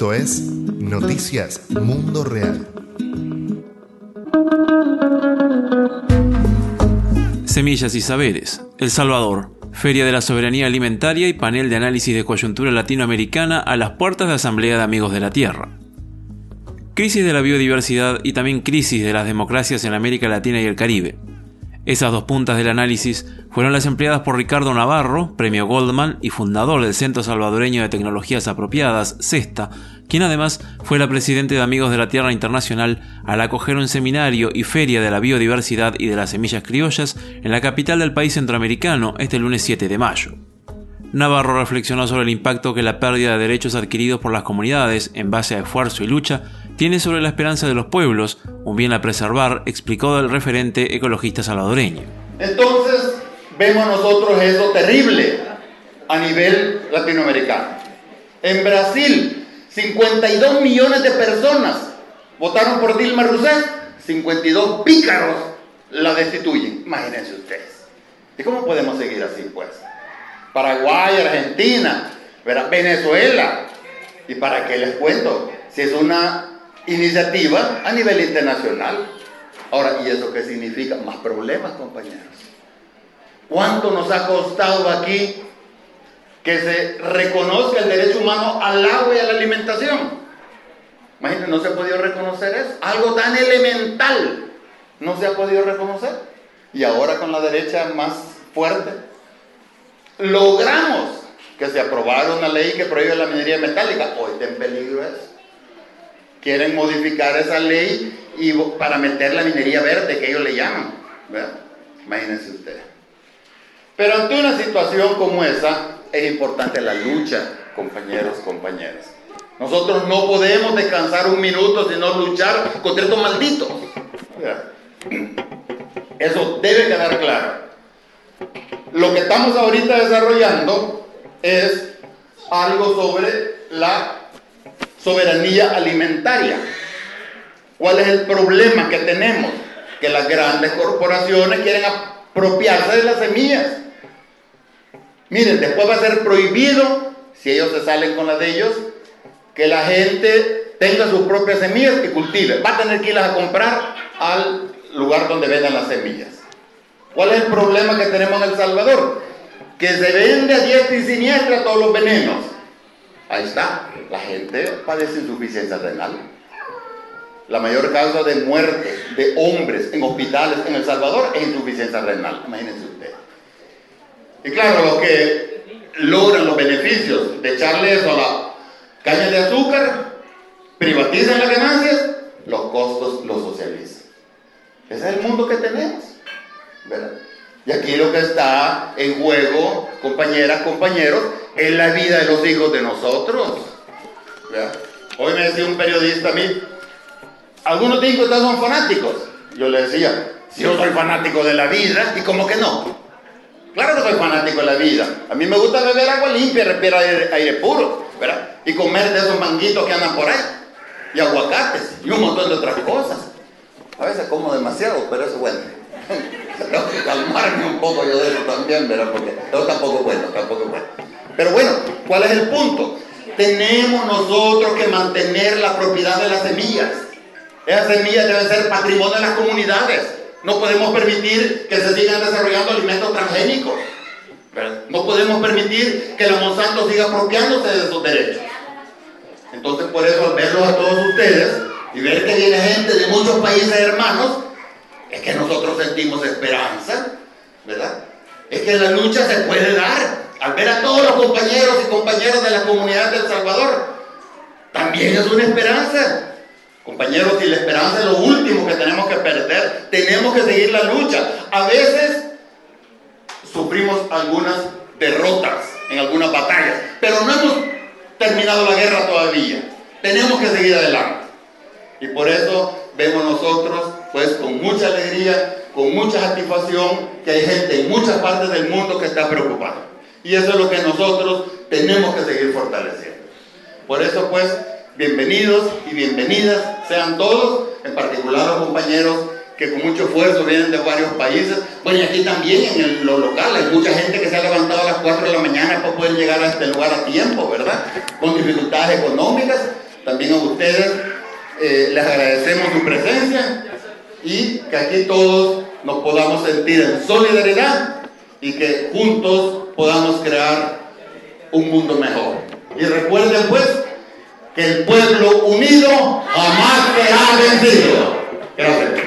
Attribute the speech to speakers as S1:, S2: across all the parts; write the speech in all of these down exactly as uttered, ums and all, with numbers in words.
S1: Esto es Noticias Mundo Real.
S2: Semillas y saberes. El Salvador. Feria de la Soberanía Alimentaria y panel de análisis de coyuntura latinoamericana a las puertas de Asamblea de Amigos de la Tierra. Crisis de la biodiversidad y también crisis de las democracias en América Latina y el Caribe. Esas dos puntas del análisis fueron las empleadas por Ricardo Navarro, premio Goldman y fundador del Centro Salvadoreño de Tecnologías Apropiadas, CESTA, quien además fue la presidenta de Amigos de la Tierra Internacional al acoger un seminario y feria de la biodiversidad y de las semillas criollas en la capital del país centroamericano este lunes siete de mayo. Navarro reflexionó sobre el impacto que la pérdida de derechos adquiridos por las comunidades en base a esfuerzo y lucha tiene sobre la esperanza de los pueblos, un bien a preservar, explicó el referente ecologista salvadoreño.
S3: Entonces, vemos nosotros eso terrible a nivel latinoamericano. En Brasil, cincuenta y dos millones de personas votaron por Dilma Rousseff, cincuenta y dos pícaros la destituyen. Imagínense ustedes. ¿Y cómo podemos seguir así, pues? Paraguay, Argentina, Venezuela. ¿Y para qué les cuento? Si es una iniciativa a nivel internacional. Ahora, ¿y eso qué significa? Más problemas, compañeros. ¿Cuánto nos ha costado aquí que se reconozca el derecho humano al agua y a la alimentación? Imagínense, no se ha podido reconocer eso. Algo tan elemental no se ha podido reconocer. Y ahora con la derecha más fuerte, logramos que se aprobara una ley que prohíbe la minería metálica. Hoy está en peligro eso. Quieren modificar esa ley y para meter la minería verde, que ellos le llaman, ¿verdad? Imagínense ustedes. Pero ante una situación como esa, es importante la lucha, compañeros, compañeras. Nosotros no podemos descansar un minuto sino luchar contra estos malditos, ¿verdad? Eso debe quedar claro. Lo que estamos ahorita desarrollando es algo sobre la soberanía alimentaria. ¿Cuál es el problema que tenemos? Que las grandes corporaciones quieren apropiarse de las semillas. Miren, después va a ser prohibido, si ellos se salen con las de ellos, que la gente tenga sus propias semillas y cultive. Va a tener que irlas a comprar al lugar donde vendan las semillas. ¿Cuál es el problema que tenemos en El Salvador? Que se vende a diestra y siniestra todos los venenos. Ahí está, la gente padece insuficiencia renal. La mayor causa de muerte de hombres en hospitales en El Salvador es insuficiencia renal, imagínense ustedes. Y claro, los que logran los beneficios de echarle eso a la caña de azúcar, privatizan las ganancias, los costos los socializan. Ese es el mundo que tenemos, ¿verdad? Y aquí lo que está en juego, compañeras, compañeros, es la vida de los hijos de nosotros, ¿verdad? Hoy me decía un periodista a mí, algunos dicen que ustedes son fanáticos. Yo le decía, si yo soy fanático de la vida, ¿y cómo que no? Claro que soy fanático de la vida. A mí me gusta beber agua limpia, respirar aire, aire puro, ¿verdad? Y comer de esos manguitos que andan por ahí, y aguacates, y un montón de otras cosas. A veces como demasiado, pero eso es bueno. Tengo que calmarme un poco yo de eso también, ¿verdad? Porque eso tampoco es bueno, tampoco es bueno. Pero bueno, ¿cuál es el punto? Tenemos nosotros que mantener la propiedad de las semillas. Esas semillas deben ser patrimonio de las comunidades. No podemos permitir que se sigan desarrollando alimentos transgénicos. No podemos permitir que la Monsanto siga apropiándose de esos derechos. Entonces, por eso, al verlos a todos ustedes y ver que viene gente de muchos países hermanos, es que nosotros sentimos esperanza, ¿verdad? Es que la lucha se puede dar. Al ver a todos los compañeros y compañeras de la comunidad de El Salvador, también es una esperanza. Compañeros, si la esperanza es lo último que tenemos que perder, tenemos que seguir la lucha. A veces sufrimos algunas derrotas en algunas batallas, pero no hemos terminado la guerra todavía. Tenemos que seguir adelante. Y por eso vemos nosotros, pues con mucha alegría, con mucha satisfacción, que hay gente en muchas partes del mundo que está preocupada. Y eso es lo que nosotros tenemos que seguir fortaleciendo. Por eso, pues, bienvenidos y bienvenidas sean todos, en particular los compañeros que con mucho esfuerzo vienen de varios países. Bueno, y aquí también en el, lo local hay mucha gente que se ha levantado a las cuatro de la mañana para poder llegar a este lugar a tiempo, ¿verdad? Con dificultades económicas. también a ustedes eh, les agradecemos su presencia y que aquí todos nos podamos sentir en solidaridad y que juntos podamos crear un mundo mejor. Y recuerden pues que el pueblo unido jamás será vencido. Gracias.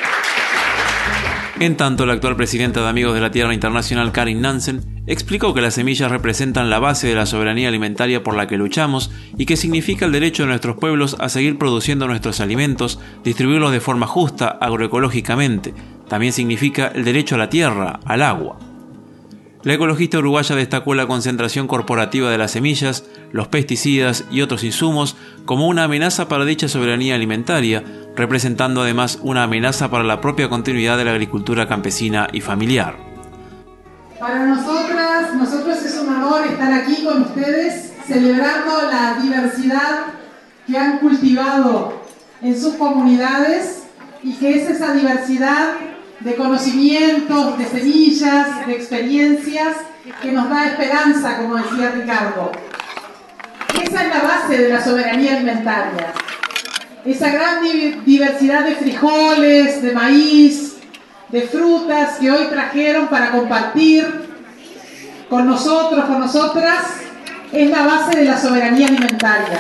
S2: En tanto, la actual presidenta de Amigos de la Tierra Internacional, Karin Nansen, explicó que las semillas representan la base de la soberanía alimentaria por la que luchamos y que significa el derecho de nuestros pueblos a seguir produciendo nuestros alimentos, distribuirlos de forma justa, agroecológicamente. También significa el derecho a la tierra, al agua. La ecologista uruguaya destacó la concentración corporativa de las semillas, los pesticidas y otros insumos como una amenaza para dicha soberanía alimentaria, representando además una amenaza para la propia continuidad de la agricultura campesina y familiar.
S4: Para nosotras, nosotros es un honor estar aquí con ustedes celebrando la diversidad que han cultivado en sus comunidades y que es esa diversidad de conocimientos, de semillas, de experiencias que nos da esperanza, como decía Ricardo. Esa es la base de la soberanía alimentaria. Esa gran diversidad de frijoles, de maíz, de frutas que hoy trajeron para compartir con nosotros, con nosotras, es la base de la soberanía alimentaria.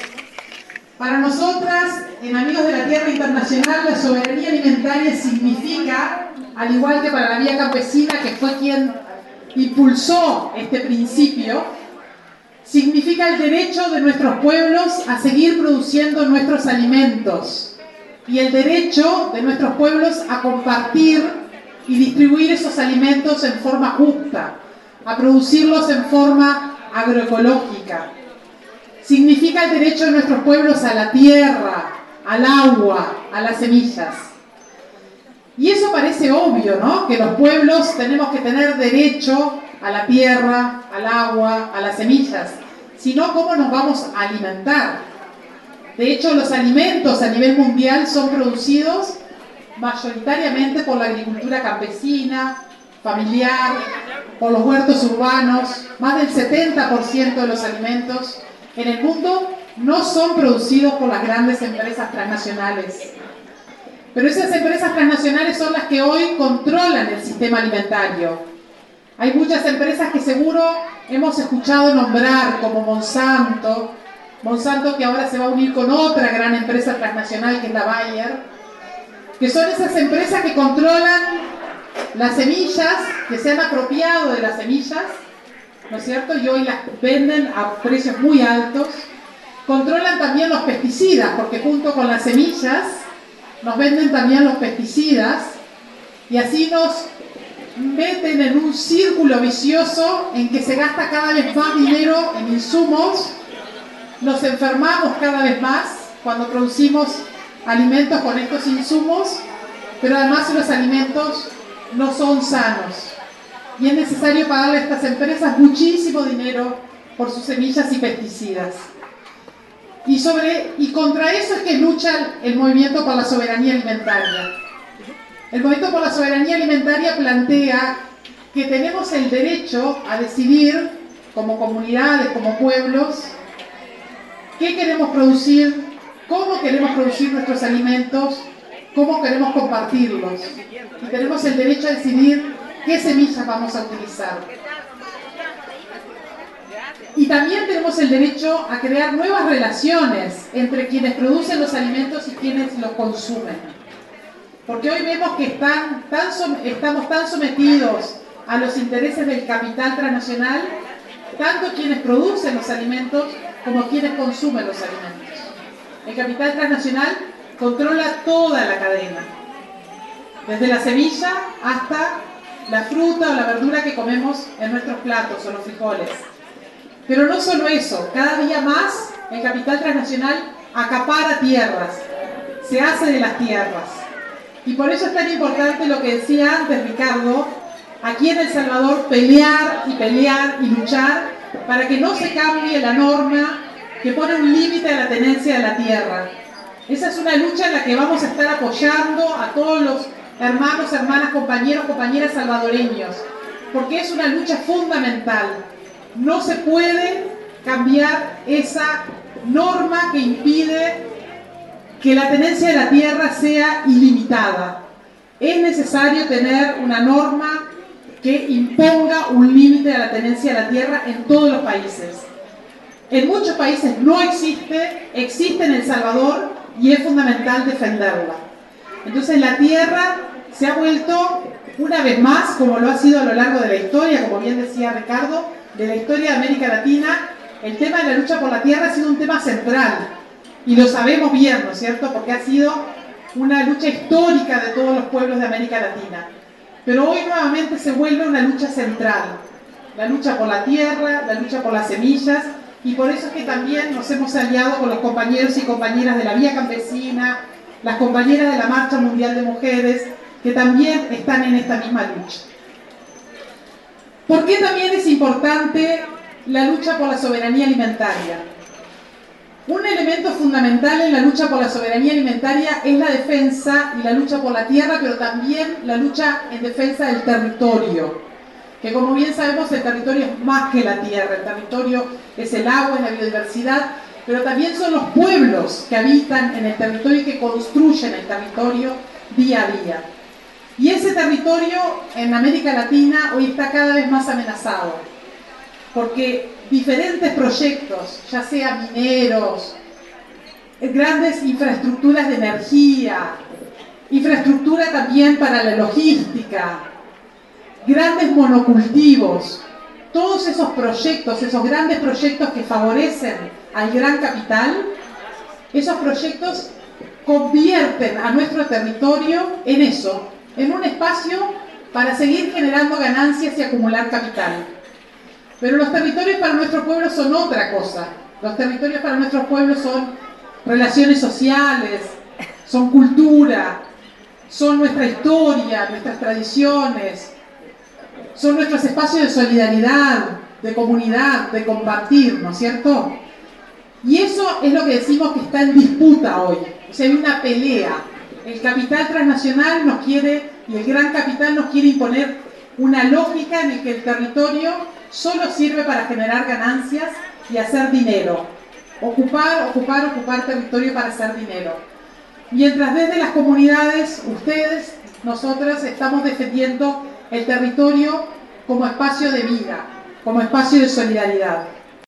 S4: Para nosotras, en Amigos de la Tierra Internacional, la soberanía alimentaria significa, al igual que para la Vía Campesina, que fue quien impulsó este principio, significa el derecho de nuestros pueblos a seguir produciendo nuestros alimentos y el derecho de nuestros pueblos a compartir y distribuir esos alimentos en forma justa, a producirlos en forma agroecológica. Significa el derecho de nuestros pueblos a la tierra, al agua, a las semillas. Y eso parece obvio, ¿no? Que los pueblos tenemos que tener derecho a la tierra, al agua, a las semillas. Si no, ¿cómo nos vamos a alimentar? De hecho, los alimentos a nivel mundial son producidos mayoritariamente por la agricultura campesina, familiar, por los huertos urbanos. Más del setenta por ciento de los alimentos en el mundo no son producidos por las grandes empresas transnacionales. Pero esas empresas transnacionales son las que hoy controlan el sistema alimentario. Hay muchas empresas que seguro hemos escuchado nombrar, como Monsanto, Monsanto que ahora se va a unir con otra gran empresa transnacional que es la Bayer, que son esas empresas que controlan las semillas, que se han apropiado de las semillas, ¿no es cierto? Y hoy las venden a precios muy altos. Controlan también los pesticidas, porque junto con las semillas nos venden también los pesticidas y así nos meten en un círculo vicioso en que se gasta cada vez más dinero en insumos, nos enfermamos cada vez más cuando producimos alimentos con estos insumos, pero además los alimentos no son sanos y es necesario pagarle a estas empresas muchísimo dinero por sus semillas y pesticidas. Y, sobre, y contra eso es que lucha el movimiento por la soberanía alimentaria. El movimiento por la soberanía alimentaria plantea que tenemos el derecho a decidir, como comunidades, como pueblos, qué queremos producir, cómo queremos producir nuestros alimentos, cómo queremos compartirlos. Y tenemos el derecho a decidir qué semillas vamos a utilizar. Y también tenemos el derecho a crear nuevas relaciones entre quienes producen los alimentos y quienes los consumen. Porque hoy vemos que están tan estamos tan sometidos a los intereses del capital transnacional, tanto quienes producen los alimentos como quienes consumen los alimentos. El capital transnacional controla toda la cadena, desde la semilla hasta la fruta o la verdura que comemos en nuestros platos o los frijoles. Pero no solo eso, cada día más el capital transnacional acapara tierras, se hace de las tierras. Y por eso es tan importante lo que decía antes Ricardo, aquí en El Salvador pelear y pelear y luchar para que no se cambie la norma que pone un límite a la tenencia de la tierra. Esa es una lucha en la que vamos a estar apoyando a todos los hermanos, hermanas, compañeros, compañeras salvadoreños, porque es una lucha fundamental. No se puede cambiar esa norma que impide que la tenencia de la tierra sea ilimitada. Es necesario tener una norma que imponga un límite a la tenencia de la tierra en todos los países. En muchos países no existe, existe en El Salvador y es fundamental defenderla. Entonces la tierra se ha vuelto, una vez más, como lo ha sido a lo largo de la historia, como bien decía Ricardo, de la historia de América Latina, el tema de la lucha por la tierra ha sido un tema central. Y lo sabemos bien, ¿no es cierto? Porque ha sido una lucha histórica de todos los pueblos de América Latina. Pero hoy nuevamente se vuelve una lucha central. La lucha por la tierra, la lucha por las semillas, y por eso es que también nos hemos aliado con los compañeros y compañeras de la Vía Campesina, las compañeras de la Marcha Mundial de Mujeres, que también están en esta misma lucha. ¿Por qué también es importante la lucha por la soberanía alimentaria? Un elemento fundamental en la lucha por la soberanía alimentaria es la defensa y la lucha por la tierra, pero también la lucha en defensa del territorio. Que como bien sabemos, el territorio es más que la tierra, el territorio es el agua, es la biodiversidad, pero también son los pueblos que habitan en el territorio y que construyen el territorio día a día. Y ese territorio en América Latina hoy está cada vez más amenazado, porque diferentes proyectos, ya sean mineros, grandes infraestructuras de energía, infraestructura también para la logística, grandes monocultivos, todos esos proyectos, esos grandes proyectos que favorecen al gran capital, esos proyectos convierten a nuestro territorio en eso, en un espacio para seguir generando ganancias y acumular capital. Pero los territorios para nuestros pueblos son otra cosa. Los territorios para nuestros pueblos son relaciones sociales, son cultura, son nuestra historia, nuestras tradiciones, son nuestros espacios de solidaridad, de comunidad, de compartir, ¿no es cierto? Y eso es lo que decimos que está en disputa hoy. O sea, hay una pelea. El capital transnacional nos quiere, y el gran capital nos quiere imponer una lógica en la que el territorio solo sirve para generar ganancias y hacer dinero. Ocupar, ocupar, ocupar territorio para hacer dinero. Mientras desde las comunidades, ustedes, nosotras, estamos defendiendo el territorio como espacio de vida, como espacio de solidaridad.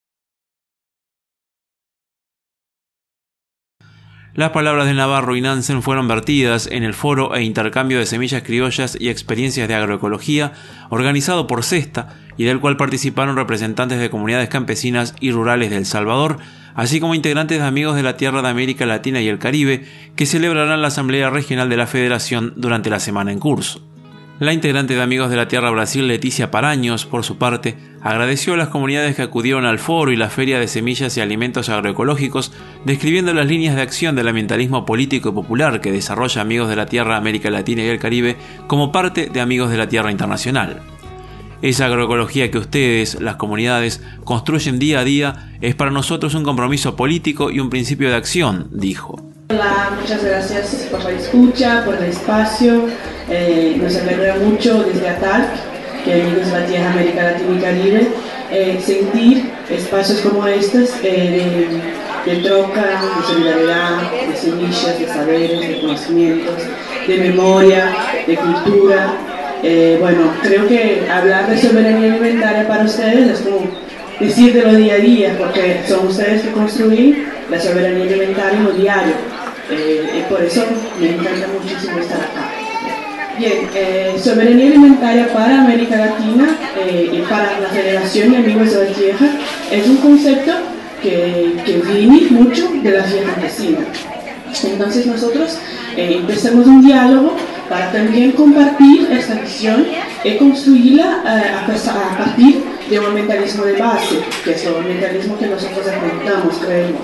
S2: Las palabras de Navarro y Nansen fueron vertidas en el foro e intercambio de semillas criollas y experiencias de agroecología organizado por CESTA y del cual participaron representantes de comunidades campesinas y rurales de El Salvador, así como integrantes de Amigos de la Tierra de América Latina y el Caribe, que celebrarán la Asamblea Regional de la Federación durante la semana en curso. La integrante de Amigos de la Tierra Brasil, Leticia Paraños, por su parte, agradeció a las comunidades que acudieron al foro y la Feria de Semillas y Alimentos Agroecológicos, describiendo las líneas de acción del ambientalismo político y popular que desarrolla Amigos de la Tierra América Latina y el Caribe como parte de Amigos de la Tierra Internacional. Esa agroecología que ustedes, las comunidades, construyen día a día es para nosotros un compromiso político y un principio de acción, dijo.
S5: Hola, muchas gracias por la escucha, por el espacio. Eh, nos alegra mucho desde A T A L C, que Amigos de la Tierra América Latina y Caribe, eh, sentir espacios como estos eh, de, de troca, de solidaridad, de semillas, de saberes, de conocimientos, de memoria, de cultura. Eh, bueno, creo que hablar de soberanía alimentaria para ustedes es como decir de lo día a día, porque son ustedes que construyen la soberanía alimentaria en lo diario. Eh, y por eso me encanta muchísimo estar acá. Bien, eh, soberanía alimentaria para América Latina eh, y para la Federación de Amigos de la Tierra es un concepto que, que viene mucho de la Vía Campesina. Entonces nosotros eh, empezamos un diálogo para también compartir esta visión y construirla eh, a, a partir de un ambientalismo de base, que es el ambientalismo que nosotros apuntamos, creemos.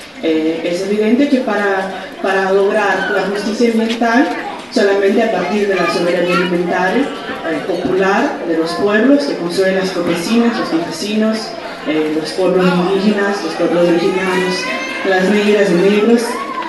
S5: Eh, es evidente que para, para lograr la justicia ambiental, solamente a partir de la soberanía alimentaria eh, popular de los pueblos que construyen las campesinas, los campesinos, eh, los pueblos indígenas, los pueblos originarios, las negras y negros,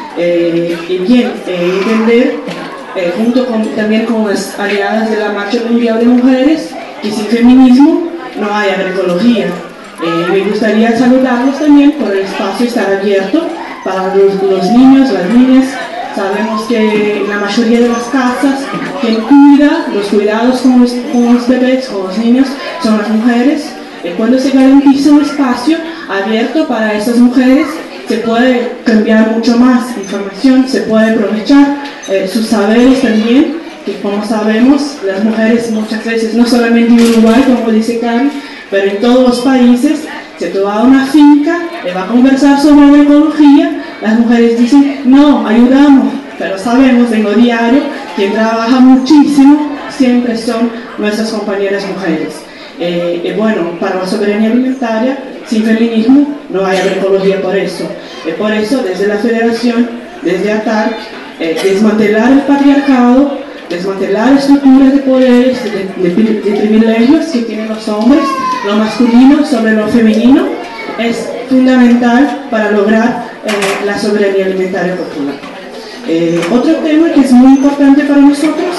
S5: eh, y bien, eh, entender, eh, junto con, también con las aliadas de la Marcha Mundial de Mujeres, que sin feminismo no hay agroecología. Eh, me gustaría saludarlos también por el espacio estar abierto para los, los niños, las niñas. Sabemos que la mayoría de las casas, quien cuida, los cuidados con los, con los bebés, con los niños, son las mujeres. Eh, cuando se garantiza un espacio abierto para esas mujeres, se puede cambiar mucho más información, se puede aprovechar eh, sus saberes también, que como sabemos, las mujeres muchas veces, no solamente en Uruguay, como dice Cari, pero en todos los países, se toma una finca, le va a conversar sobre la ecología, las mujeres dicen, no, ayudamos, pero sabemos en lo diario, quien trabaja muchísimo, siempre son nuestras compañeras mujeres. Eh, eh, bueno, para la soberanía alimentaria, sin feminismo no hay agroecología por eso. Eh, por eso, desde la Federación, desde ATAC, eh, desmantelar el patriarcado, desmantelar estructuras de poderes, de, de, de privilegios que tienen los hombres, lo masculino sobre lo femenino, es fundamental para lograr eh, la soberanía alimentaria popular. Eh, otro tema que es muy importante para nosotros,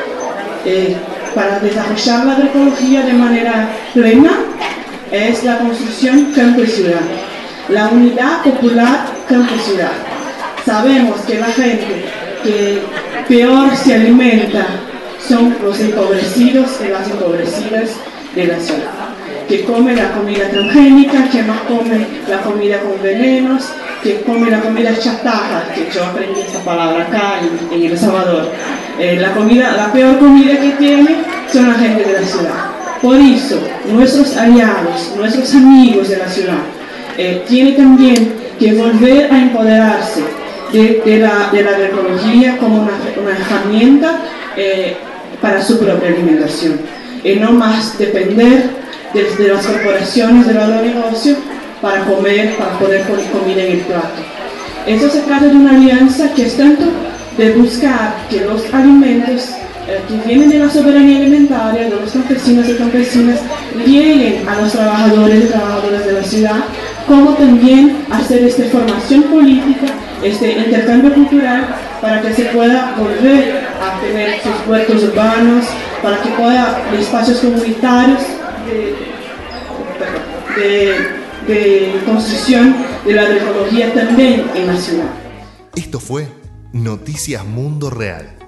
S5: eh, para desarrollar la agroecología de manera plena, es la construcción campo y ciudad, la unidad popular campo y ciudad. Sabemos que la gente que peor se alimenta son los empobrecidos y las empobrecidas de la ciudad, que come la comida transgénica, que no come la comida con venenos, que come la comida chatarra, que yo aprendí esta palabra acá en, en El Salvador. Eh, la, comida, la peor comida que tiene son la gente de la ciudad. Por eso, nuestros aliados, nuestros amigos de la ciudad, eh, tienen también que volver a empoderarse de, de, la, de la agroecología como una, una herramienta eh, para su propia alimentación. Y no más depender de, de las corporaciones del agronegocio para comer, para poner comida en el plato. Eso se trata de una alianza que es tanto de buscar que los alimentos eh, que vienen de la soberanía alimentaria, de los campesinos y campesinas, lleguen a los trabajadores y trabajadoras de la ciudad, como también hacer esta formación política, este intercambio cultural, para que se pueda volver a tener sus huertos urbanos, para que pueda haber espacios comunitarios de, de, de construcción de la agroecología también en la ciudad.
S1: Esto fue Noticias Mundo Real.